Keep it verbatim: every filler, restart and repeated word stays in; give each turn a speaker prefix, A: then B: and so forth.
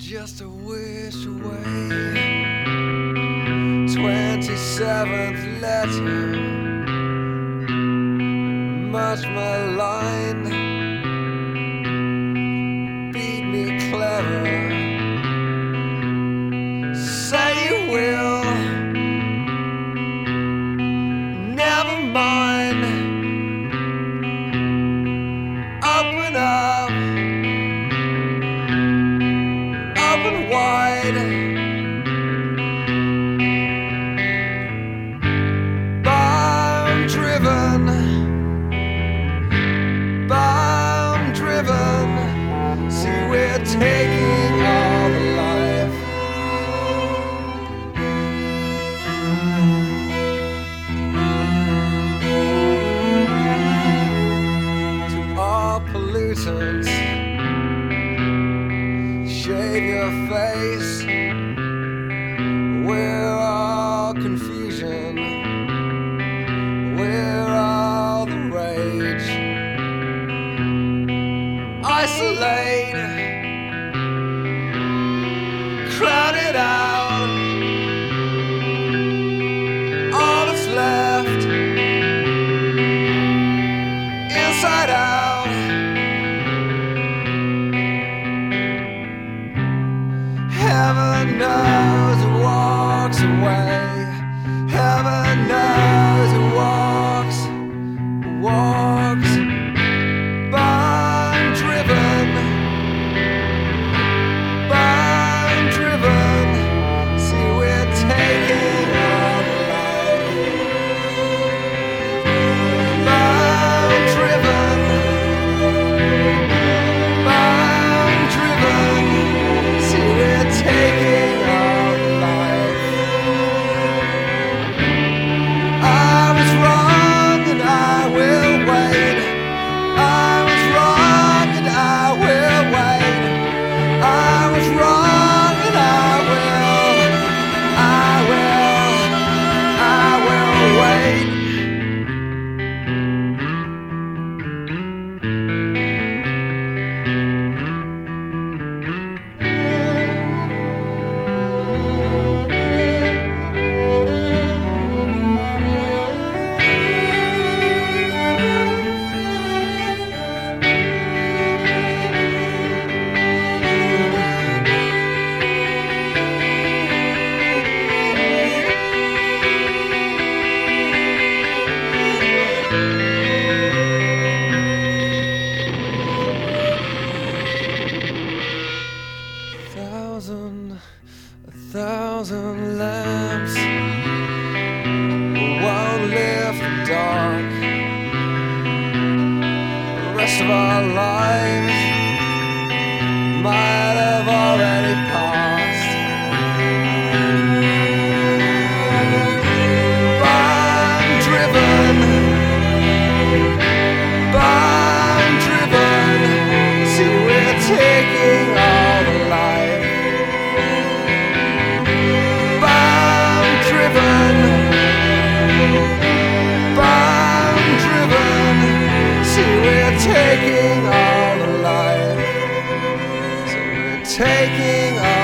A: just a wish away. Twenty-seventh letter, much maligned, beat me clever. Say you will, never mind. Open up, open wide. Bomb driven, bomb driven. See, we're taking all the life. To all pollutants, shave your face. We're all confusion. We're all the rage. Isolate, crowd it out. All that's left, inside out. Heaven knows it walks away. Heaven knows it walks, walks. Bomb driven, bomb driven. See, we're taking all the life. Bomb driven, bomb driven. See, we're taking all the life. I was wrong and I will wait. I was wrong and I will wait. I was wrong and I will, I will, I will wait. Thousand, a thousand lamps won't lift the dark. The rest of our lives might have already passed. Bomb driven, bomb driven. See, we're taking all the life. Bomb driven, bomb driven. See, we're taking all the life. So we're taking all